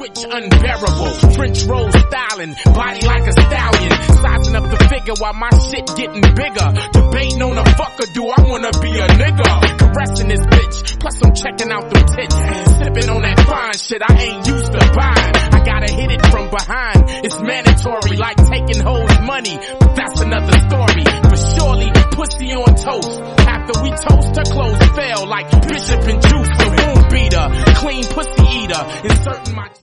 switch unbearable. French roll styling, body like a stallion. Sizing up the figure while my shit getting bigger. Debating on a fucker, do I wanna be a nigga? Caressing this bitch, plus I'm checking out them tits. Sipping on that fine shit I ain't used to buying. I gotta hit it from behind, it's mandatory, like taking hoes money, but that's another story. But surely, pussy on toast. After we toast, her clothes fell like Bishop and Juice, the womb beater, clean pussy eater, inserting my